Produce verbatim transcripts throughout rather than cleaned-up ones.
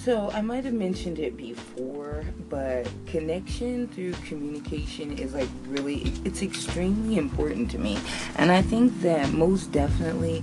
So I might have mentioned it before, but connection through communication is like really, it's extremely important to me. And I think that most definitely,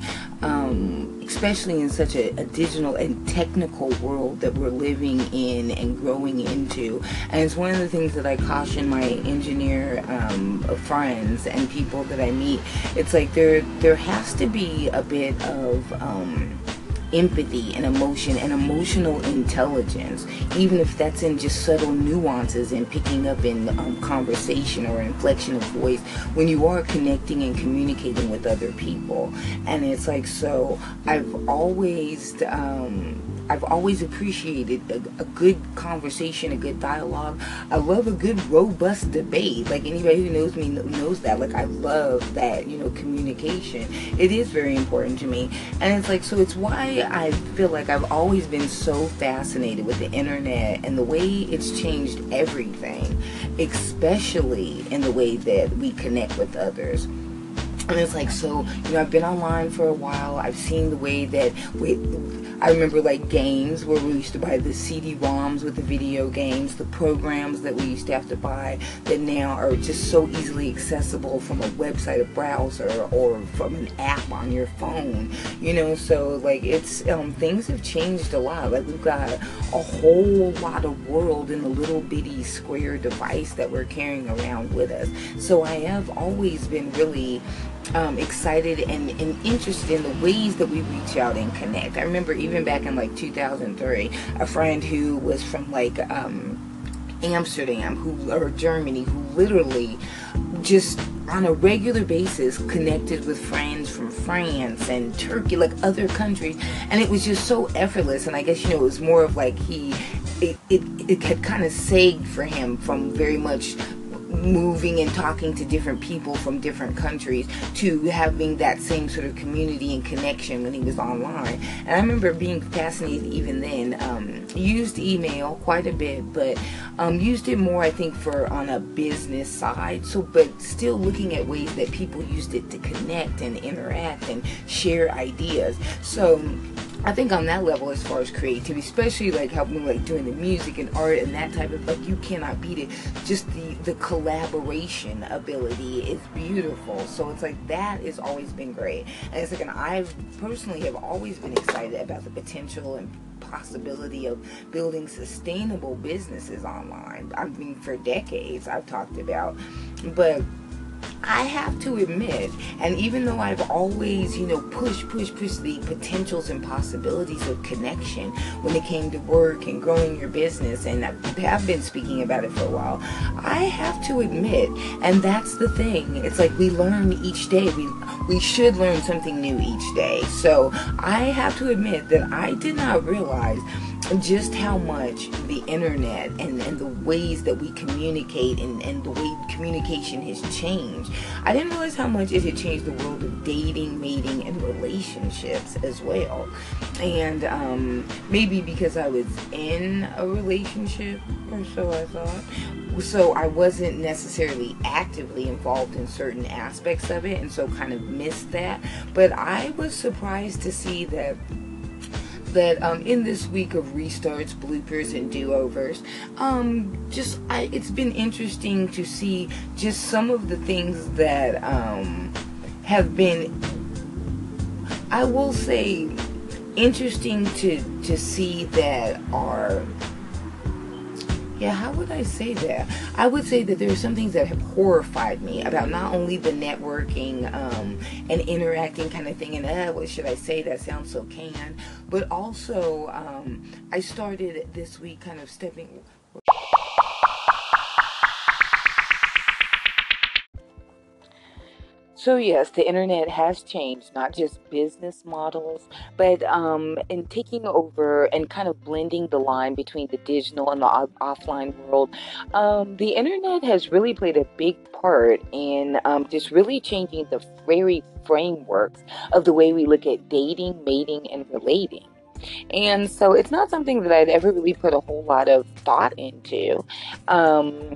um, especially in such a, a digital and technical world that we're living in and growing into, and it's one of the things that I caution my engineer um, friends and people that I meet. It's like there, there has to be a bit of um, empathy and emotion and emotional intelligence, even if that's in just subtle nuances and picking up in um, conversation or inflection of voice when you are connecting and communicating with other people. And it's like, so I've always um, I've always appreciated a, a good conversation, a good dialogue. I love a good, robust debate. Like anybody who knows me knows that. Like I love that, you know, communication. It is very important to me. And it's like, so it's why I feel like I've always been so fascinated with the internet and the way it's changed everything, especially in the way that we connect with others. And it's like, so, you know, I've been online for a while. I've seen the way that we, I remember like games where we used to buy the C D ROMs with the video games, the programs that we used to have to buy that now are just so easily accessible from a website, a browser, or from an app on your phone, you know. So like it's, um, things have changed a lot. Like we've got a whole lot of world in a little bitty square device that we're carrying around with us. So I have always been really Um, excited and, and interested in the ways that we reach out and connect. I remember even back in like two thousand three, a friend who was from like um, Amsterdam, who or Germany, who literally just on a regular basis connected with friends from France and Turkey, like other countries, and it was just so effortless. And I guess, you know, it was more of like he, it, it, it had kind of sagged for him from very much moving and talking to different people from different countries to having that same sort of community and connection when he was online. And I remember being fascinated even then. Um, used email quite a bit, but um, used it more, I think, for on a business side. So, but still looking at ways that people used it to connect and interact and share ideas. So I think on that level, as far as creativity, especially like helping like doing the music and art and that type of, like, you cannot beat it. Just the the collaboration ability is beautiful. So it's like that has always been great. And it's like, and I personally have always been excited about the potential and possibility of building sustainable businesses online. I mean, for decades I've talked about, but I have to admit, and even though I've always, you know, pushed, pushed, pushed the potentials and possibilities of connection when it came to work and growing your business, and I have been speaking about it for a while, I have to admit, and that's the thing, it's like we learn each day. We, we should learn something new each day. So I have to admit that I did not realize just how much the internet and, and the ways that we communicate and, and the way communication has changed. I didn't realize how much it had changed the world of dating, mating, and relationships as well. And um, maybe because I was in a relationship, or so I thought, so I wasn't necessarily actively involved in certain aspects of it, and so kind of missed that. But I was surprised to see that that um, in this week of restarts, bloopers, and do-overs, um, just I, it's been interesting to see just some of the things that um, have been, I will say, interesting to to see that are. Yeah, how would I say that? I would say that there are some things that have horrified me about not only the networking um, and interacting kind of thing, and uh, what should I say? That sounds so canned. But also, um, I started this week kind of stepping. So yes, the internet has changed not just business models, but um, in taking over and kind of blending the line between the digital and the off- offline world. Um, the internet has really played a big part in um, just really changing the very frameworks of the way we look at dating, mating, and relating. And so it's not something that I'd ever really put a whole lot of thought into. Um,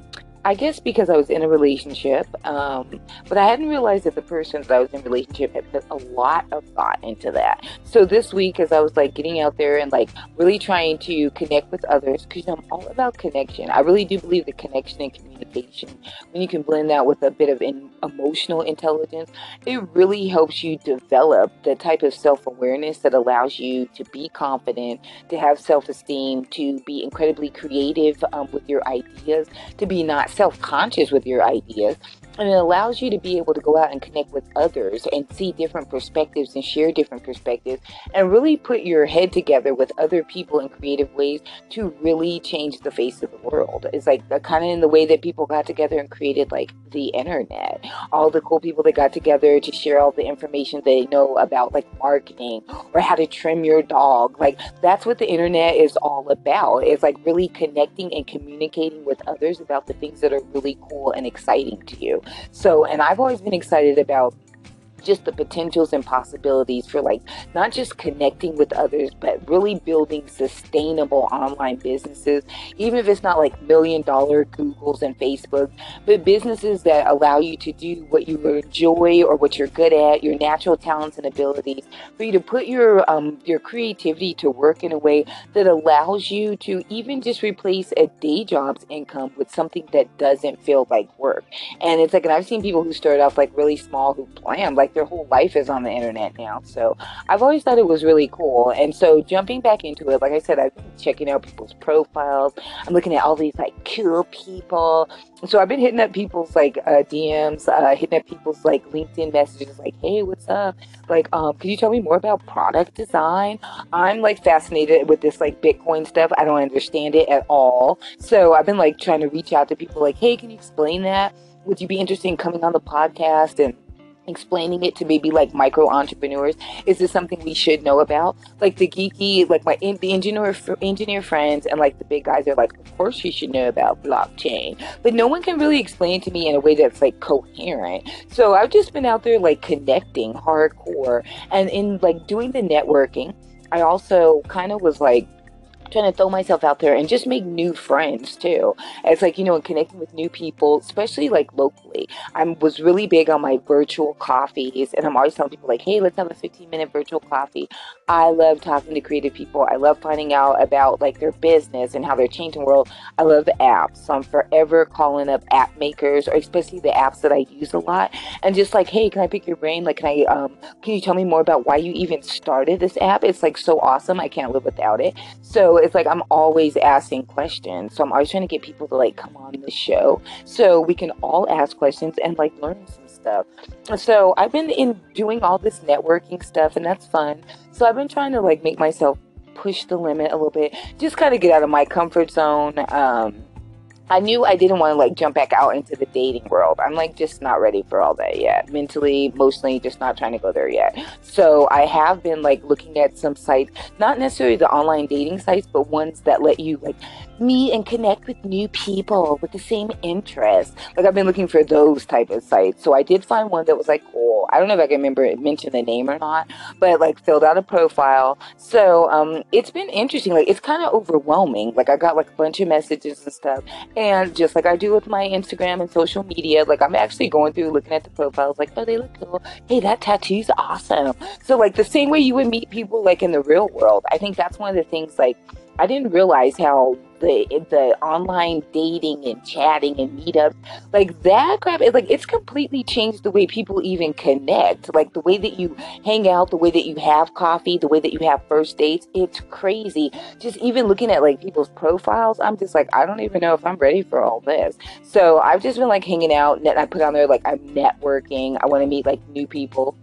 I guess because I was in a relationship, um, but I hadn't realized that the person that I was in a relationship had put a lot of thought into that. So this week, as I was like getting out there and like really trying to connect with others, because I'm all about connection. I really do believe that connection and communication, when you can blend that with a bit of in, emotional intelligence, it really helps you develop the type of self awareness that allows you to be confident, to have self esteem, to be incredibly creative um, with your ideas, to be not self-conscious with your ideas, and it allows you to be able to go out and connect with others and see different perspectives and share different perspectives and really put your head together with other people in creative ways to really change the face of the world. It's like kind of in the way that people got together and created like the internet, all the cool people that got together to share all the information they know about like marketing or how to trim your dog. Like that's what the internet is all about. It's like really connecting and communicating with others about the things that are really cool and exciting to you. So, and I've always been excited about just the potentials and possibilities for like not just connecting with others, but really building sustainable online businesses, even if it's not like million dollar Googles and Facebook, but businesses that allow you to do what you enjoy or what you're good at, your natural talents and abilities, for you to put your um your creativity to work in a way that allows you to even just replace a day job's income with something that doesn't feel like work. And it's like, and I've seen people who started off like really small who plan like their whole life is on the internet now. So I've always thought it was really cool. And so jumping back into it, like I said, I've been checking out people's profiles. I'm looking at all these like cool people. So I've been hitting up people's like uh, D Ms, uh, hitting up people's like LinkedIn messages, like, hey, what's up? Like, um, can you tell me more about product design? I'm like fascinated with this like Bitcoin stuff. I don't understand it at all. So I've been like trying to reach out to people like, hey, can you explain that? Would you be interested in coming on the podcast and explaining it to maybe like micro entrepreneurs? Is this something we should know about? Like the geeky, like my in, the engineer engineer friends and like the big guys are like, of course you should know about blockchain, but no one can really explain to me in a way that's like coherent. So I've just been out there like connecting hardcore, and in like doing the networking, I also kind of was like trying to throw myself out there and just make new friends too. It's like, you know, and connecting with new people, especially like locally. I was really big on my virtual coffees, and I'm always telling people like, hey, let's have a fifteen minute virtual coffee. I love talking to creative people. I love finding out about like their business and how they're changing the world. I love the apps. So I'm forever calling up app makers, or especially the apps that I use a lot, and just like, hey, can I pick your brain? Like, can I, um, can you tell me more about why you even started this app? It's like so awesome. I can't live without it. So it's like I'm always asking questions. So I'm always trying to get people to like come on the show so we can all ask questions and like learn some stuff. So I've been in doing all this networking stuff, and that's fun. So I've been trying to like make myself push the limit a little bit, just kind of get out of my comfort zone. Um, I knew I didn't want to like jump back out into the dating world. I'm like just not ready for all that yet. Mentally, emotionally, just not trying to go there yet. So I have been like looking at some sites, not necessarily the online dating sites, but ones that let you like meet and connect with new people with the same interests. Like I've been looking for those type of sites. So I did find one that was like cool. I don't know if I can remember mention the name or not, but like filled out a profile. So um, it's been interesting. Like it's kind of overwhelming. Like I got like a bunch of messages and stuff. And just like I do with my Instagram and social media, like I'm actually going through looking at the profiles, like, oh, they look cool. Hey, that tattoo's awesome. So like the same way you would meet people like in the real world, I think that's one of the things like I didn't realize how the the online dating and chatting and meetups, like that crap, is like it's completely changed the way people even connect. Like the way that you hang out, the way that you have coffee, the way that you have first dates. It's crazy. Just even looking at like people's profiles, I'm just like, I don't even know if I'm ready for all this. So I've just been like hanging out, and I put on there like I'm networking. I want to meet like new people.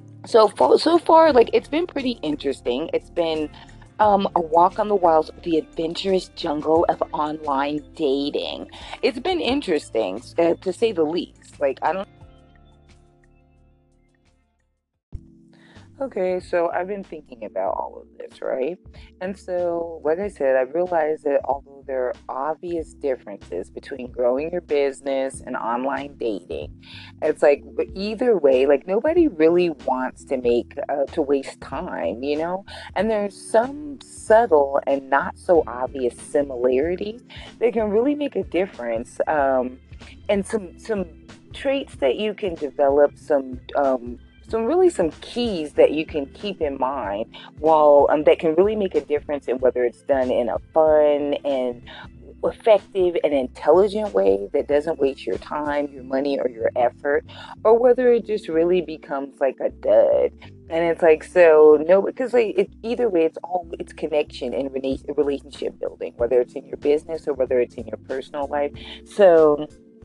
So far, so far, like it's been pretty interesting. It's been um, a walk on the wilds, the adventurous jungle of online dating. It's been interesting, uh, to say the least. Like I don't. Okay, so I've been thinking about all of this, right? And so, like I said, I realized that although there are obvious differences between growing your business and online dating, it's like but either way, like nobody really wants to make uh, to waste time, you know? And there's some subtle and not so obvious similarities that can really make a difference. Um, and some some traits that you can develop, some um, some really some keys that you can keep in mind while um, that can really make a difference in whether it's done in a fun and effective and intelligent way that doesn't waste your time, your money, or your effort, or whether it just really becomes like a dud. And it's like, so no, because like it, either way, it's all it's connection and rela- relationship building, whether it's in your business or whether it's in your personal life. So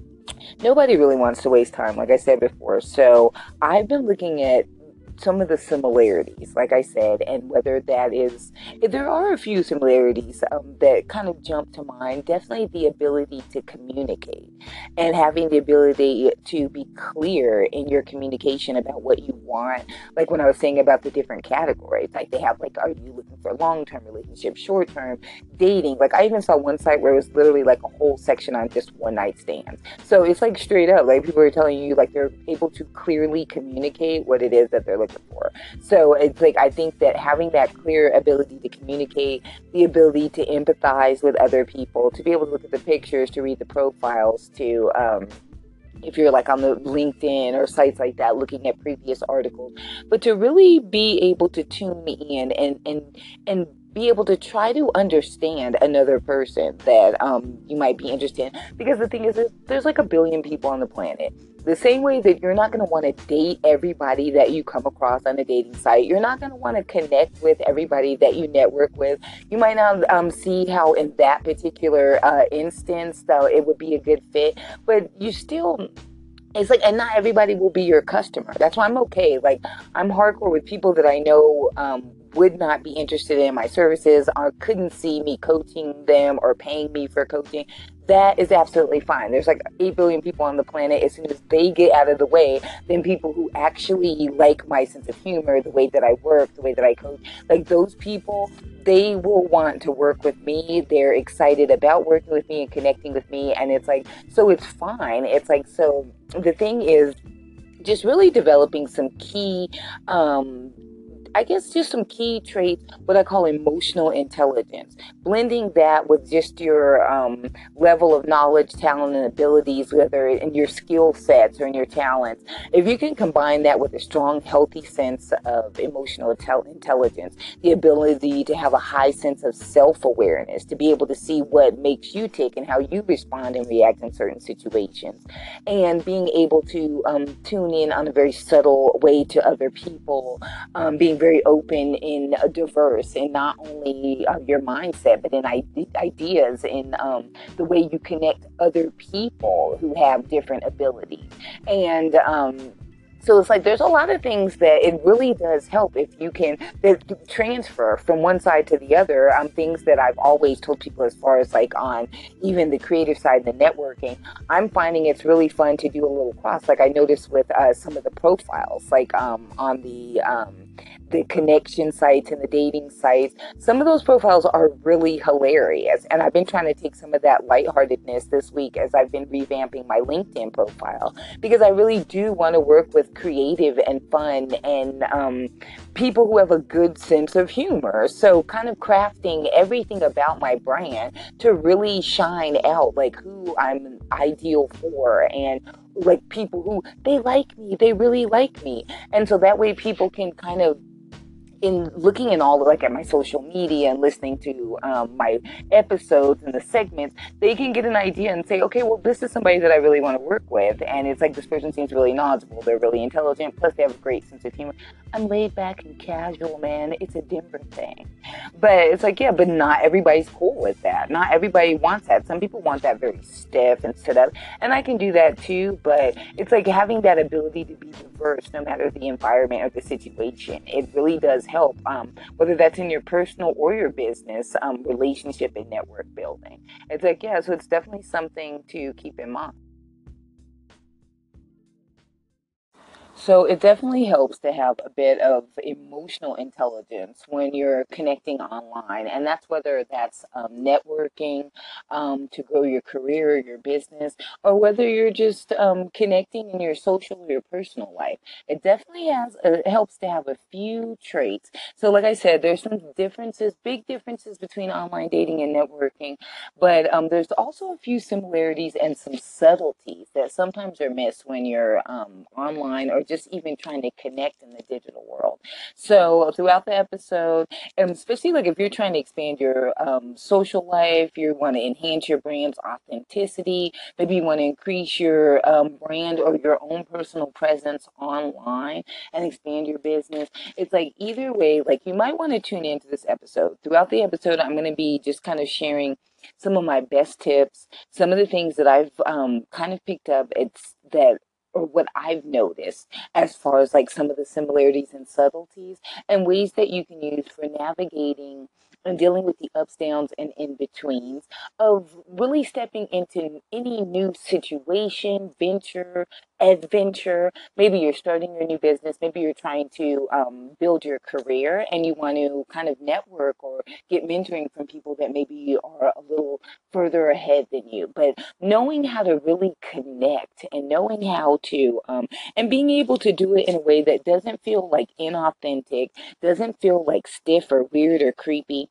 nobody really wants to waste time, like I said before. So I've been looking at some of the similarities, like I said, and whether that is, there are a few similarities um, that kind of jump to mind. Definitely the ability to communicate and having the ability to be clear in your communication about what you want. Like when I was saying about the different categories, like they have, like, are you looking for a long term relationship, short term, dating? Like I even saw one site where it was literally like a whole section on just one night stands. So it's like straight up, like people are telling you like they're able to clearly communicate what it is that they're looking for. So it's like I think that having that clear ability to communicate, the ability to empathize with other people, to be able to look at the pictures, to read the profiles, to um, if you're like on the LinkedIn or sites like that, looking at previous articles, but to really be able to tune in and and and be able to try to understand another person that um, you might be interested in. Because the thing is, that there's like a billion people on the planet. The same way that you're not going to want to date everybody that you come across on a dating site, you're not going to want to connect with everybody that you network with. You might not um, see how in that particular uh, instance, though, it would be a good fit, but you still, it's like, and not everybody will be your customer. That's why I'm okay. Like, I'm hardcore with people that I know um, would not be interested in my services or couldn't see me coaching them or paying me for coaching. That is absolutely fine. There's like eight billion people on the planet. As soon as they get out of the way, then people who actually like my sense of humor, the way that I work, the way that I coach, like those people, they will want to work with me. They're excited about working with me and connecting with me. And it's like, so it's fine. It's like, so the thing is just really developing some key um I guess just some key traits, what I call emotional intelligence, blending that with just your um, level of knowledge, talent, and abilities, whether in your skill sets or in your talents. If you can combine that with a strong, healthy sense of emotional intel- intelligence, the ability to have a high sense of self awareness, to be able to see what makes you tick and how you respond and react in certain situations, and being able to um, tune in on a very subtle way to other people, um, being very open and uh, diverse in not only uh, your mindset, but in ide- ideas, in um, the way you connect other people who have different abilities. And um, so it's like there's a lot of things that it really does help if you can that transfer from one side to the other. Um, things that I've always told people as far as like on even the creative side and the networking, I'm finding it's really fun to do a little cross. Like I noticed with uh, some of the profiles, like um, on the um, the connection sites and the dating sites, some of those profiles are really hilarious. And I've been trying to take some of that lightheartedness this week as I've been revamping my LinkedIn profile, because I really do want to work with creative and fun and um, people who have a good sense of humor. So kind of crafting everything about my brand to really shine out like who I'm ideal for, and like people who they like me, they really like me. And so that way people can kind of, in looking in all like at my social media and listening to um, my episodes and the segments, they can get an idea and say, okay, well, this is somebody that I really want to work with. And it's like, this person seems really knowledgeable. They're really intelligent. Plus, they have a great sense of humor. I'm laid back and casual, man. It's a Denver thing. But it's like, yeah, but not everybody's cool with that. Not everybody wants that. Some people want that very stiff and sit up. And I can do that too. But it's like having that ability to be diverse no matter the environment or the situation. It really does help, um, whether that's in your personal or your business um, relationship and network building. It's like, yeah, so it's definitely something to keep in mind. So it definitely helps to have a bit of emotional intelligence when you're connecting online, and that's whether that's um, networking um, to grow your career, your business, or whether you're just um, connecting in your social or your personal life. It definitely has it helps to have a few traits. So, like I said, there's some differences, big differences between online dating and networking, but um, there's also a few similarities and some subtleties that sometimes are missed when you're um, online or just even trying to connect in the digital world. So throughout the episode, and especially like if you're trying to expand your um, social life, you want to enhance your brand's authenticity, maybe you want to increase your um, brand or your own personal presence online and expand your business. It's like either way, like you might want to tune into this episode. Throughout the episode, I'm going to be just kind of sharing some of my best tips, some of the things that I've um, kind of picked up. It's that or what I've noticed as far as like some of the similarities and subtleties and ways that you can use for navigating and dealing with the ups, downs, and in betweens of really stepping into any new situation, venture, adventure. Maybe you're starting your new business. Maybe you're trying to um, build your career and you want to kind of network or get mentoring from people that maybe are a little further ahead than you. But knowing how to really connect and knowing how to, um, and being able to do it in a way that doesn't feel like inauthentic, doesn't feel like stiff or weird or creepy,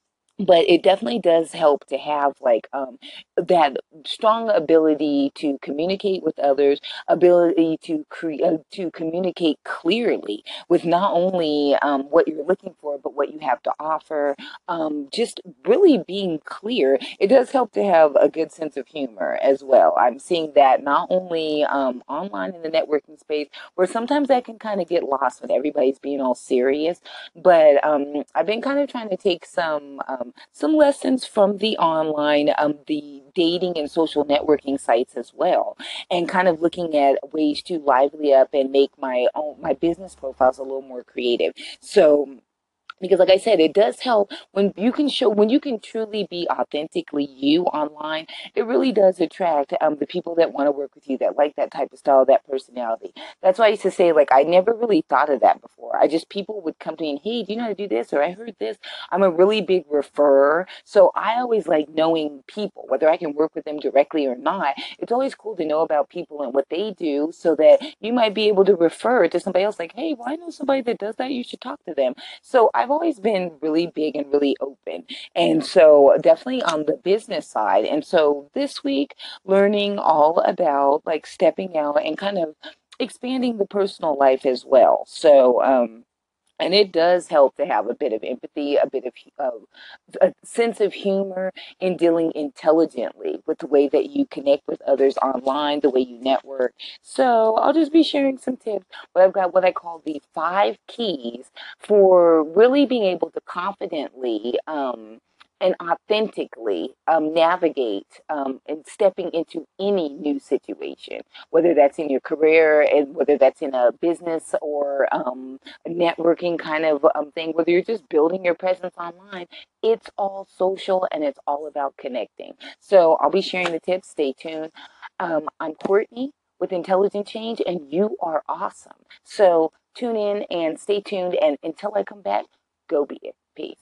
but it definitely does help to have like um, that strong ability to communicate with others, ability to create uh, to communicate clearly with not only um, what you're looking for but what you have to offer. Um, just really being clear. It does help to have a good sense of humor as well. I'm seeing that not only um, online in the networking space where sometimes that can kind of get lost when everybody's being all serious, but um, I've been kind of trying to take some um, some lessons from the online, um, the dating and social networking sites as well, and kind of looking at ways to lively up and make my own my business profiles a little more creative. So because like I said, it does help when you can show when you can truly be authentically you online. It really does attract um, the people that want to work with you, that like that type of style, that personality. That's why I used to say, like, I never really thought of that before. I just, people would come to me and, hey, do you know how to do this, or I heard this. I'm a really big referrer, so I always like knowing people, whether I can work with them directly or not. It's always cool to know about people and what they do, so that you might be able to refer to somebody else, like, hey, well, I know somebody that does that, you should talk to them. So I've always been really big and really open. And so definitely on the business side. And so this week, learning all about like stepping out and kind of expanding the personal life as well. So, um, and it does help to have a bit of empathy, a bit of uh, a sense of humor in dealing intelligently with the way that you connect with others online, the way you network. So I'll just be sharing some tips. But I've got what I call the five keys for really being able to confidently um, and authentically um, navigate um, and stepping into any new situation, whether that's in your career and whether that's in a business or um, networking kind of um, thing, whether you're just building your presence online, it's all social and it's all about connecting. So I'll be sharing the tips. Stay tuned. Um, I'm Courtney with Intelligent Change, and you are awesome. So tune in and stay tuned. And until I come back, go be it. Peace.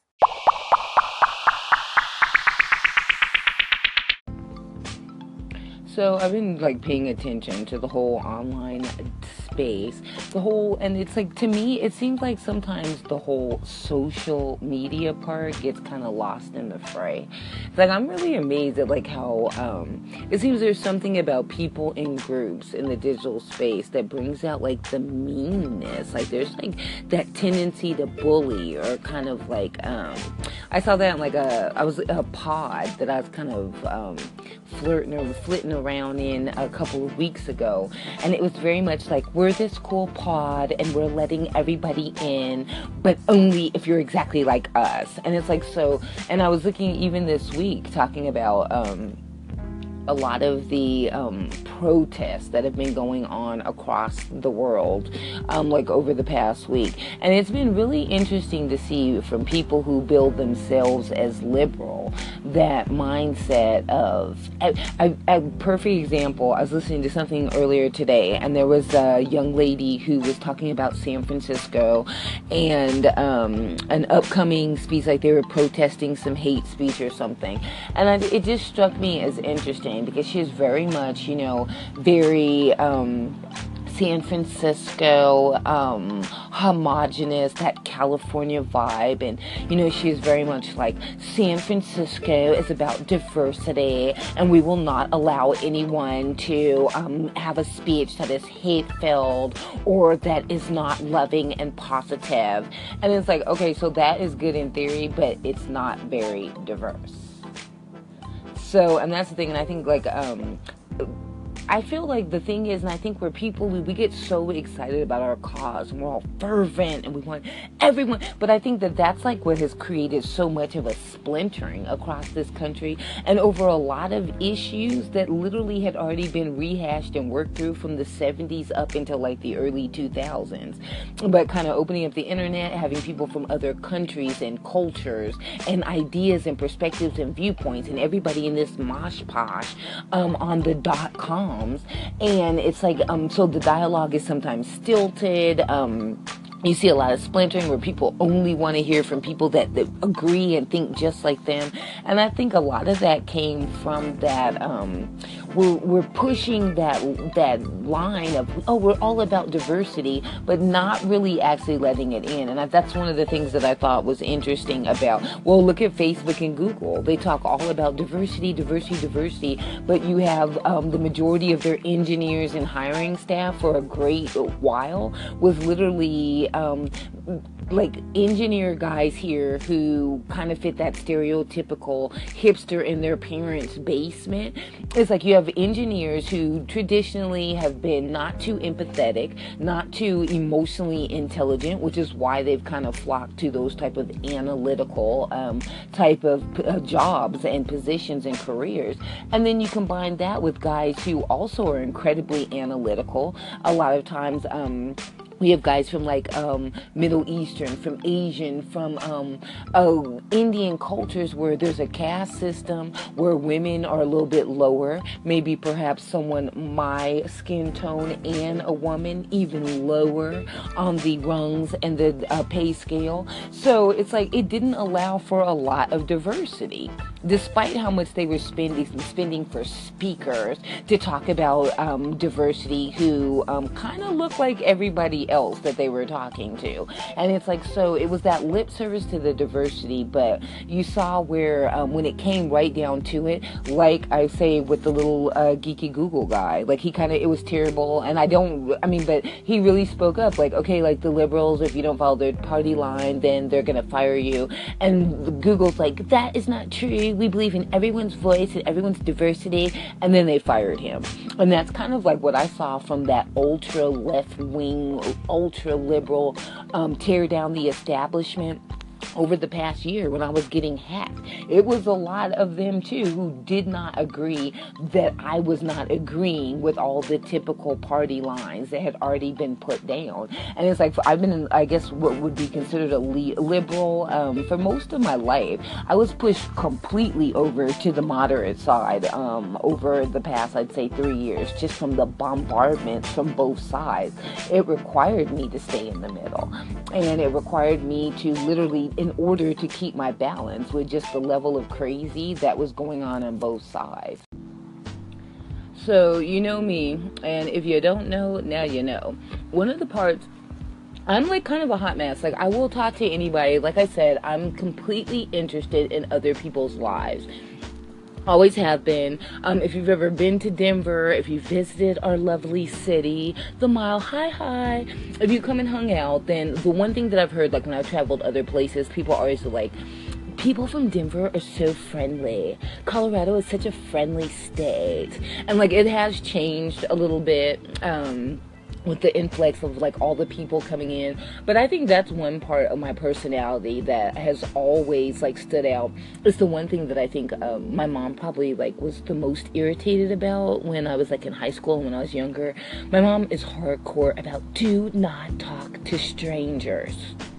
So I've been like paying attention to the whole online space, the whole, and it's like to me, it seems like sometimes the whole social media part gets kind of lost in the fray. It's like I'm really amazed at like how um, it seems there's something about people in groups in the digital space that brings out like the meanness. Like there's like that tendency to bully or kind of like um, I saw that in like a I was a pod that I was kind of um, flirting or flitting around in a couple of weeks ago, and it was very much like we're this cool pod and we're letting everybody in, but only if you're exactly like us. And it's like so, and I was looking even this week talking about um a lot of the um, protests that have been going on across the world, um, like over the past week. And it's been really interesting to see from people who build themselves as liberal, that mindset of, a, a, a perfect example, I was listening to something earlier today, and there was a young lady who was talking about San Francisco and um, an upcoming speech, like they were protesting some hate speech or something. And I, it just struck me as interesting, because she is very much, you know, very um, San Francisco, um, homogenous, that California vibe. And, you know, she is very much like, San Francisco is about diversity, and we will not allow anyone to um, have a speech that is hate-filled or that is not loving and positive. And it's like, okay, so that is good in theory, but it's not very diverse. So, and that's the thing, and I think, like, um, I feel like the thing is, and I think we're people, we, we get so excited about our cause, and we're all fervent, and we want everyone, but I think that that's like what has created so much of a splintering across this country, and over a lot of issues that literally had already been rehashed and worked through from the seventies up into like the early two thousands, but kind of opening up the internet, having people from other countries and cultures, and ideas and perspectives and viewpoints, and everybody in this mosh posh um, on the dot com. And it's like, um, so the dialogue is sometimes stilted. Um, you see a lot of splintering where people only want to hear from people that, that agree and think just like them. And I think a lot of that came from that, um, we're, we're pushing that, that line of, oh, we're all about diversity, but not really actually letting it in. And I, that's one of the things that I thought was interesting about, well, look at Facebook and Google. They talk all about diversity, diversity, diversity, but you have um, the majority of their engineers and hiring staff for a great while was literally Um, like engineer guys here who kind of fit that stereotypical hipster in their parents' basement. It's like you have engineers who traditionally have been not too empathetic, not too emotionally intelligent, which is why they've kind of flocked to those type of analytical um, type of uh, jobs and positions and careers. And then you combine that with guys who also are incredibly analytical. A lot of times, um, we have guys from like um, Middle Eastern, from Asian, from um, uh, Indian cultures where there's a caste system where women are a little bit lower. Maybe perhaps someone my skin tone and a woman even lower on the rungs and the uh, pay scale. So it's like it didn't allow for a lot of diversity, despite how much they were spending spending for speakers to talk about um, diversity who um, kind of look like everybody else that they were talking to. And it's like, so it was that lip service to the diversity, but you saw where um, when it came right down to it, like I say with the little uh, geeky Google guy, like he kind of, it was terrible. And I don't, I mean, but he really spoke up, like, okay, like the liberals, if you don't follow their party line, then they're gonna fire you. And Google's like, that is not true. We believe in everyone's voice and everyone's diversity. And then they fired him. And that's kind of like what I saw from that ultra left wing, ultra liberal, um, tear down the establishment over the past year when I was getting hacked. It was a lot of them too who did not agree that I was not agreeing with all the typical party lines that had already been put down. And it's like, I've been in, I guess what would be considered a li- liberal um, for most of my life. I was pushed completely over to the moderate side um, over the past, I'd say, three years, just from the bombardment from both sides. It required me to stay in the middle, and it required me to literally, in order to keep my balance with just the level of crazy that was going on on both sides. So, you know me, and if you don't know, now you know. One of the parts, I'm like kind of a hot mess. Like, I will talk to anybody. Like I said, I'm completely interested in other people's lives. Always have been. Um, if you've ever been to Denver, if you visited our lovely city, the Mile, hi, hi. If you come and hung out, then the one thing that I've heard, like when I've traveled other places, people are always like, people from Denver are so friendly. Colorado is such a friendly state. And like, it has changed a little bit. Um... with the influx of like all the people coming in. But I think that's one part of my personality that has always like stood out. It's the one thing that I think um, my mom probably like was the most irritated about when I was like in high school and when I was younger. My mom is hardcore about do not talk to strangers.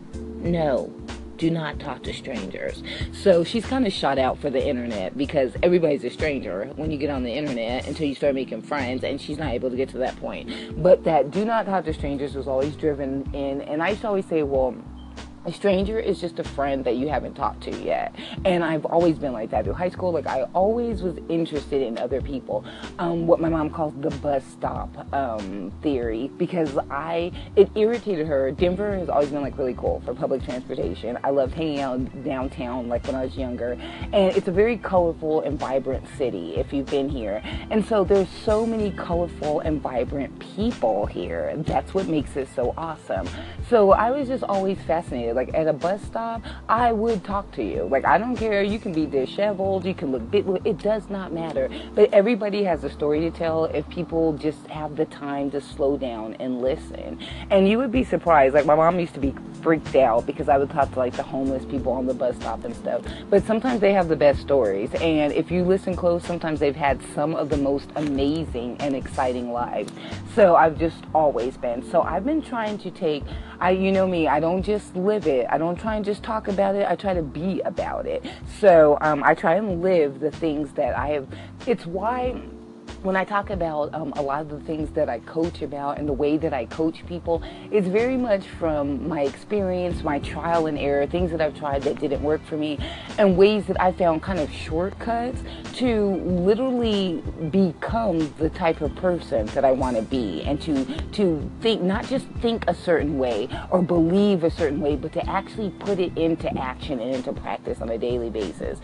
No. Do not talk to strangers. So she's kind of shot out for the internet because everybody's a stranger when you get on the internet until you start making friends, and she's not able to get to that point. But that do not talk to strangers was always driven in, and I used to always say, well, a stranger is just a friend that you haven't talked to yet. And I've always been like that through high school. Like, I always was interested in other people. Um, what my mom calls the bus stop um, theory, because I, it irritated her. Denver has always been, like, really cool for public transportation. I loved hanging out downtown, like, when I was younger. And it's a very colorful and vibrant city, if you've been here. And so there's so many colorful and vibrant people here. That's what makes it so awesome. So I was just always fascinated. Like, at a bus stop, I would talk to you. Like, I don't care. You can be disheveled. You can look bit. It does not matter. But everybody has a story to tell if people just have the time to slow down and listen. And you would be surprised. Like, my mom used to be freaked out because I would talk to, like, the homeless people on the bus stop and stuff. But sometimes they have the best stories. And if you listen close, sometimes they've had some of the most amazing and exciting lives. So I've just always been. So I've been trying to take, I, you know me, I don't just live it. I don't try and just talk about it. I try to be about it. So um, I try and live the things that I have. It's why when I talk about um, a lot of the things that I coach about and the way that I coach people, it's very much from my experience, my trial and error, things that I've tried that didn't work for me, and ways that I found kind of shortcuts to literally become the type of person that I want to be, and to to think, not just think a certain way or believe a certain way, but to actually put it into action and into practice on a daily basis.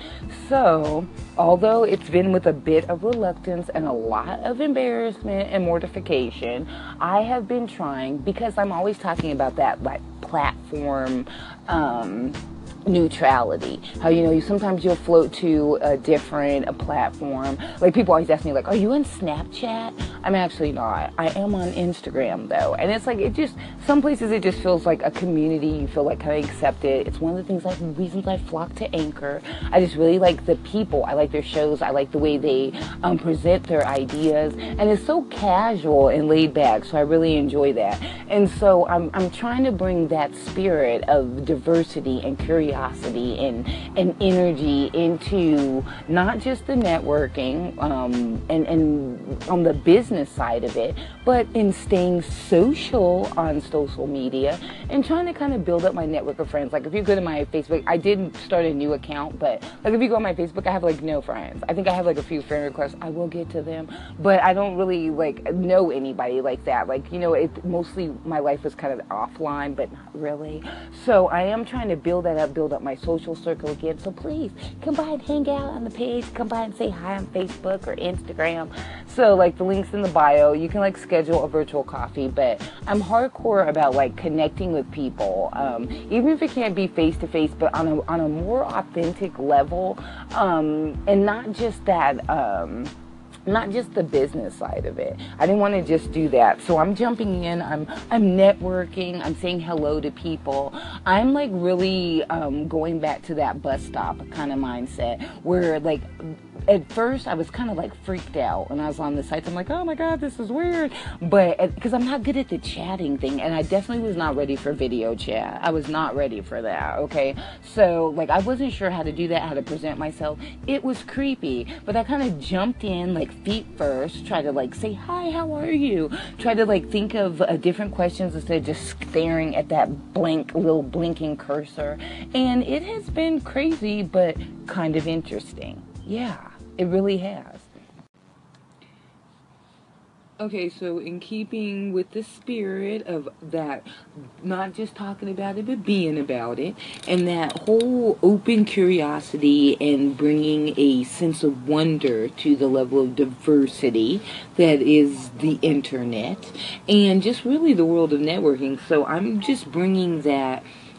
So, although it's been with a bit of reluctance and a lot of embarrassment and mortification, I have been trying, because I'm always talking about that, like, platform um neutrality. How, you know, you sometimes you'll float to a different a platform. Like, people always ask me, like, are you on Snapchat? I'm actually not. I am on Instagram, though. And it's like, it just, some places it just feels like a community. You feel like kind of accepted. It's one of the things, like, reasons I flock to Anchor. I just really like the people. I like their shows. I like the way they um, present their ideas. And it's so casual and laid back. So I really enjoy that. And so I'm, I'm trying to bring that spirit of diversity and curiosity and, and energy into not just the networking um, and, and on the business side of it, but in staying social on social media and trying to kind of build up my network of friends. Like, if you go to my Facebook, I did start a new account, but like, if you go on my Facebook, I have like no friends. I think I have like a few friend requests. I will get to them, but I don't really like know anybody like that. Like, you know, it mostly my life is kind of offline, but not really. So I am trying to build that up, build up my social circle again. So please come by and hang out on the page. Come by and say hi on Facebook or Instagram. So, like, the link's in the bio. You can like schedule a virtual coffee, but I'm hardcore about like connecting with people, um, even if it can't be face to face, but on a on a more authentic level, um, and not just that. Um, Not just the business side of it. I didn't want to just do that. So I'm jumping in. I'm I'm networking. I'm saying hello to people. I'm like really um, going back to that bus stop kind of mindset where, like, at first I was kind of like freaked out when I was on the sites. I'm like, oh my God, this is weird. But because I'm not good at the chatting thing, and I definitely was not ready for video chat. I was not ready for that. Okay. So like, I wasn't sure how to do that, how to present myself. It was creepy, but I kind of jumped in like feet first, try to like say, hi, how are you? Try to like think of uh, different questions instead of just staring at that blank little blinking cursor. And it has been crazy, but kind of interesting. Yeah, it really has. Okay, so in keeping with the spirit of that, not just talking about it, but being about it, and that whole open curiosity and bringing a sense of wonder to the level of diversity that is the internet, and just really the world of networking. So I'm just bringing that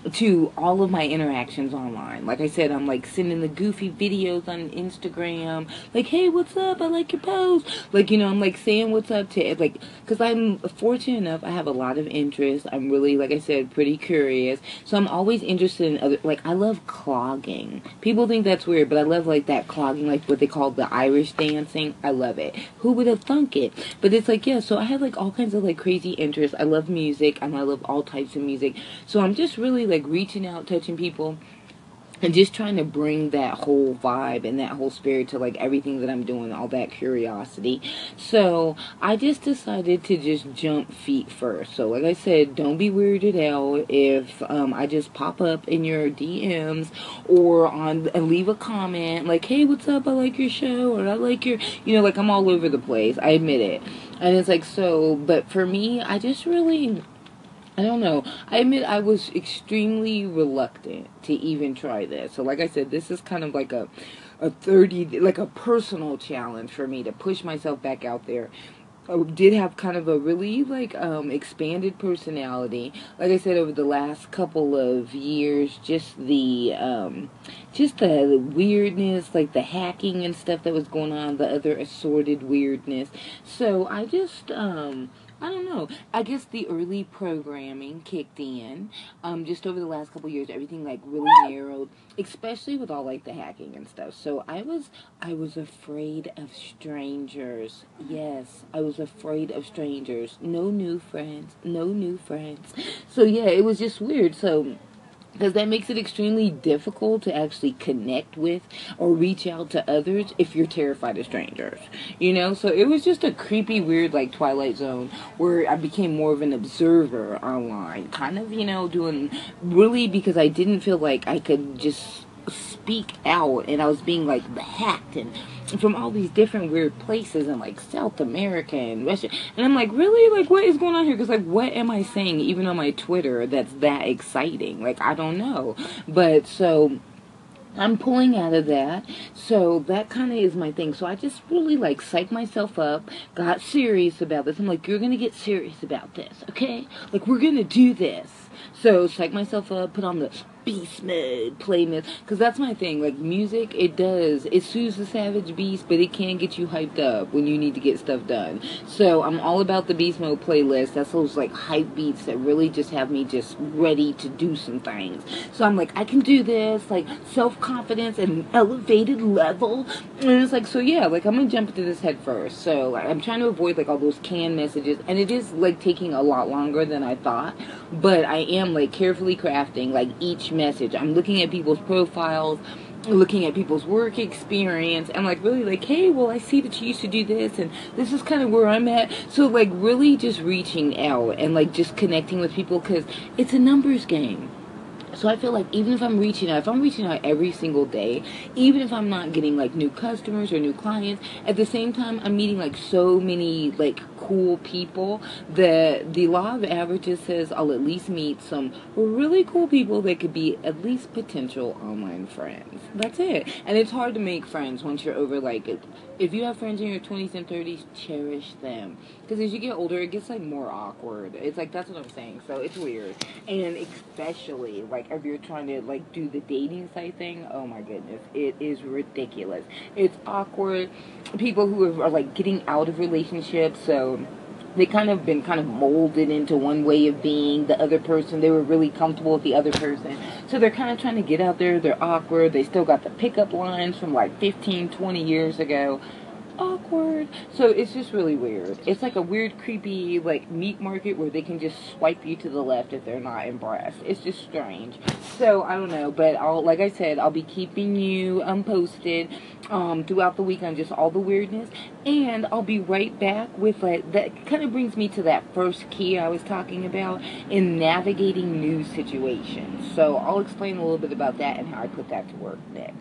to all of my interactions online. Like I said, I'm like sending the goofy videos on Instagram, like, hey, what's up, I like your post, like, you know, I'm like saying what's up to, like, because I'm fortunate enough, I have a lot of interest, I'm really, like I said, pretty curious, so I'm always interested in other, like, I love clogging. People think that's weird, but I love, like, that clogging, like what they call the Irish dancing. I love it. Who would have thunk it? But it's like, yeah, so I have, like, all kinds of, like, crazy interests. I love music, and I love all types of music, so I'm just really, like, reaching out, touching people, and just trying to bring that whole vibe and that whole spirit to, like, everything that I'm doing, all that curiosity. So I just decided to just jump feet first. So like I said, don't be weirded out if um, I just pop up in your D Ms or on and leave a comment like, hey, what's up, I like your show, or I like your, you know, like, I'm all over the place, I admit it. And it's like, so, but for me, I just really, I don't know. I admit I was extremely reluctant to even try this. So like I said, this is kind of like a, a thirty, like a personal challenge for me to push myself back out there. I did have kind of a really, like, um, expanded personality. Like I said, over the last couple of years, just the, um, just the weirdness, like the hacking and stuff that was going on, the other assorted weirdness. So I just, um... I don't know. I guess the early programming kicked in. Um, just over the last couple years, everything like really narrowed, especially with all like the hacking and stuff. So I was, I was afraid of strangers. Yes, I was afraid of strangers. No new friends. No new friends. So yeah, it was just weird. So, because that makes it extremely difficult to actually connect with or reach out to others if you're terrified of strangers, you know? So it was just a creepy, weird, like, Twilight Zone where I became more of an observer online, kind of, you know, doing, really, because I didn't feel like I could just speak out, and I was being, like, hacked and from all these different weird places in, like, South America and Russia, and I'm like, really, like, what is going on here? Because, like, what am I saying even on my Twitter that's that exciting? Like, I don't know. But so I'm pulling out of that, so that kind of is my thing. So I just really, like, psyched myself up, got serious about this. I'm like, you're gonna get serious about this, okay? Like, we're gonna do this. So psych myself up, put on the beast mode, playlist, because that's my thing. Like, music, it does, it soothes the savage beast, but it can get you hyped up when you need to get stuff done. So I'm all about the beast mode playlist. That's those, like, hype beats that really just have me just ready to do some things. So I'm like, I can do this, like, self-confidence at an elevated level. And it's like, so yeah, like, I'm gonna jump into this head first. So like, I'm trying to avoid, like, all those canned messages, and it is, like, taking a lot longer than I thought, but I am, like, carefully crafting, like, each message. I'm looking at people's profiles, looking at people's work experience, and, like, really, like, hey, well, I see that you used to do this, and this is kind of where I'm at. So, like, really just reaching out and, like, just connecting with people, because it's a numbers game. So I feel like even if I'm reaching out, if I'm reaching out every single day, even if I'm not getting, like, new customers or new clients, at the same time, I'm meeting, like, so many, like, cool people that the law of averages says I'll at least meet some really cool people that could be at least potential online friends. That's it. And it's hard to make friends once you're over, like, if you have friends in your twenties and thirties, cherish them. Because as you get older, it gets, like, more awkward. It's like, that's what I'm saying. So it's weird. And especially, like, if you're trying to, like, do the dating site thing, oh my goodness, it is ridiculous. It's awkward. People who are, like, getting out of relationships, so they kind of been kind of molded into one way of being. The other person, they were really comfortable with the other person, so they're kind of trying to get out there. They're awkward. They still got the pickup lines from, like, fifteen, twenty years ago. Awkward. So it's just really weird. It's like a weird, creepy, like, meat market where they can just swipe you to the left if they're not impressed. It's just strange. So I don't know, but I'll, like I said, I'll be keeping you um posted um throughout the week on just all the weirdness, and I'll be right back with, like, that kind of brings me to that first key I was talking about in navigating new situations. So I'll explain a little bit about that and how I put that to work next.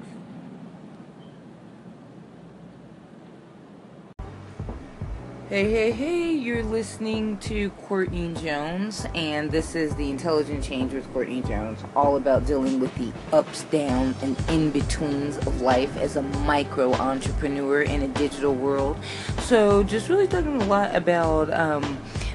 Hey, hey, hey, you're listening to Courtney Jones, and this is The Intelligent Change with Courtney Jones, all about dealing with the ups, downs, and in-betweens of life as a micro-entrepreneur in a digital world. So just really talking a lot about um,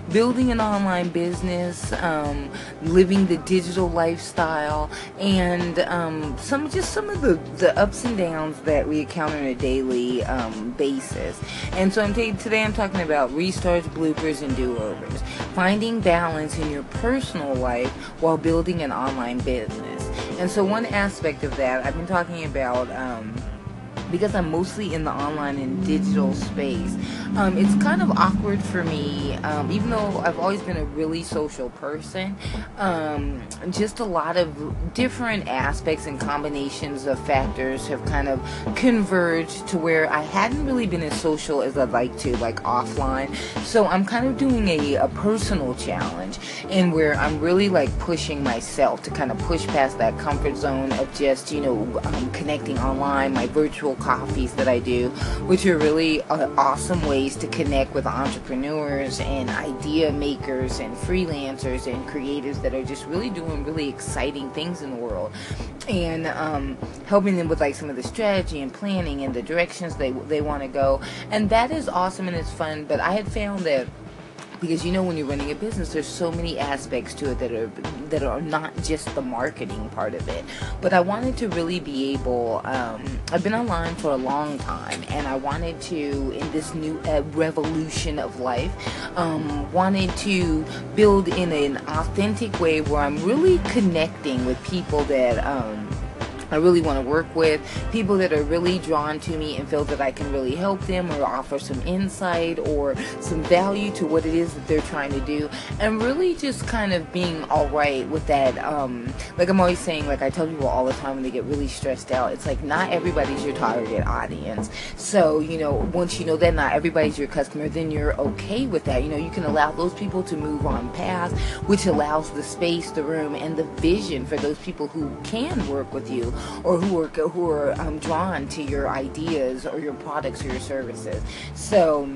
building an online business, um, living the digital lifestyle, and um, some just some of the, the ups and downs that we encounter on a daily um, basis. And so I'm t- today I'm talking about restarts, bloopers, and do-overs. Finding balance in your personal life while building an online business. And so one aspect of that I've been talking about, um, because I'm mostly in the online and digital space, um, it's kind of awkward for me, um, even though I've always been a really social person. Um, just a lot of different aspects and combinations of factors have kind of converged to where I hadn't really been as social as I'd like to, like offline. So I'm kind of doing a, a personal challenge, and where I'm really like pushing myself to kind of push past that comfort zone of just, you know, um, connecting online, my virtual coffees that I do, which are really uh, awesome ways to connect with entrepreneurs and idea makers and freelancers and creators that are just really doing really exciting things in the world, and um, helping them with like some of the strategy and planning and the directions they they want to go. And that is awesome and it's fun. But I had found that, because you know, when you're running a business, there's so many aspects to it that are that are not just the marketing part of it. But I wanted to really be able, um, I've been online for a long time, and I wanted to, in this new uh, revolution of life, um, wanted to build in an authentic way where I'm really connecting with people that um, I really want to work with, people that are really drawn to me and feel that I can really help them or offer some insight or some value to what it is that they're trying to do, and really just kind of being all right with that. Um, like I'm always saying, like I tell people all the time when they get really stressed out, it's like not everybody's your target audience. So, you know, once you know that not everybody's your customer, then you're okay with that. You know, you can allow those people to move on past, which allows the space, the room, and the vision for those people who can work with you, or who are who are um, drawn to your ideas or your products or your services. So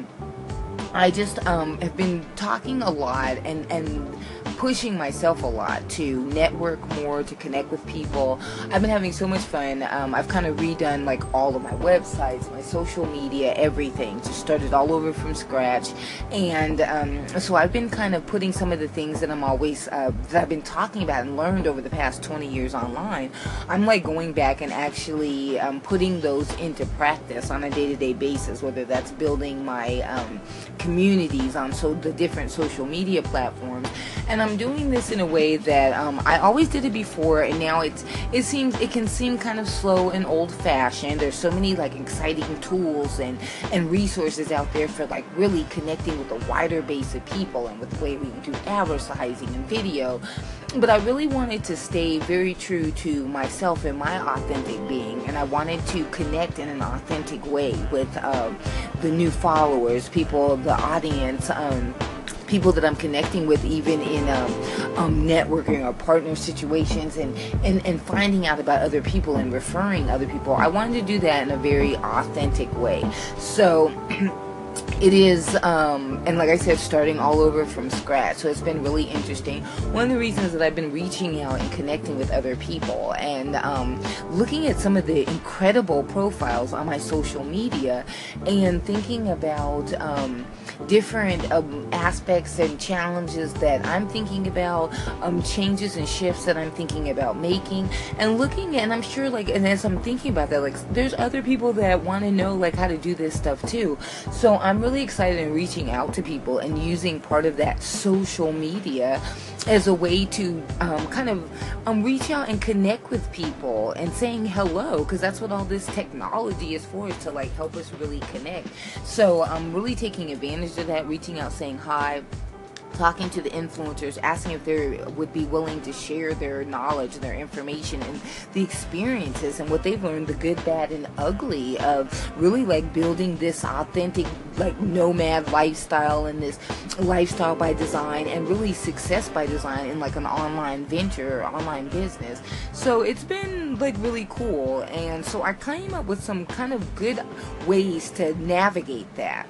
I just um, have been talking a lot and and pushing myself a lot to network more, to connect with people. I've been having so much fun. Um, I've kind of redone like all of my websites, my social media, everything. Just started all over from scratch. And um, so I've been kind of putting some of the things that I'm always, uh, that I've been talking about and learned over the past twenty years online. I'm like going back and actually um, putting those into practice on a day-to-day basis, whether that's building my um, communities on so the different social media platforms. And I'm doing this in a way that um, I always did it before, and now it's it seems it can seem kind of slow and old-fashioned. There's so many like exciting tools and and resources out there for like really connecting with a wider base of people, and with the way we do advertising and video. But I really wanted to stay very true to myself and my authentic being, and I wanted to connect in an authentic way with uh, the new followers, people, the audience, um, people that I'm connecting with, even in um, um, networking or partner situations, and, and, and finding out about other people and referring other people. I wanted to do that in a very authentic way. So it is, um, and like I said, starting all over from scratch. So it's been really interesting. One of the reasons that I've been reaching out and connecting with other people, and um, looking at some of the incredible profiles on my social media, and thinking about um, different um, aspects and challenges that I'm thinking about, um, changes and shifts that I'm thinking about making, and looking at, and I'm sure like, and as I'm thinking about that, like there's other people that want to know like how to do this stuff too. So I'm really excited in reaching out to people and using part of that social media as a way to um, kind of um, reach out and connect with people and saying hello, because that's what all this technology is for, is to like help us really connect. So I'm really taking advantage of that, reaching out, saying hi, talking to the influencers, asking if they would be willing to share their knowledge, their information, and the experiences and what they've learned, the good, bad, and ugly of really like building this authentic like nomad lifestyle, and this lifestyle by design, and really success by design in like an online venture, online business. So it's been like really cool, and so I came up with some kind of good ways to navigate that.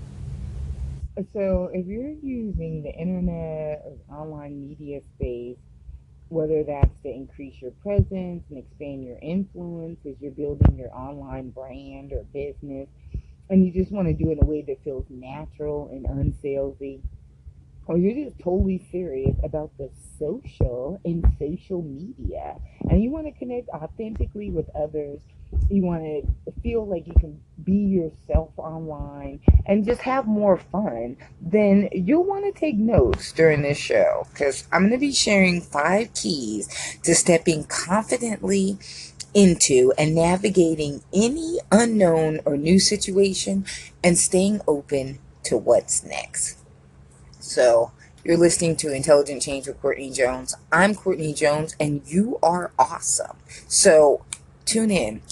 So if you're using the internet or online media space, whether that's to increase your presence and expand your influence as you're building your online brand or business, and you just want to do it in a way that feels natural and unsalesy, or you're just totally serious about the social and social media, and you want to connect authentically with others, you want to feel like you can be yourself online and just have more fun, then you'll want to take notes during this show because I'm going to be sharing five keys to stepping confidently into and navigating any unknown or new situation and staying open to what's next. So, you're listening to Intelligent Change with Courtney Jones. I'm Courtney Jones, and you are awesome. So, tune in.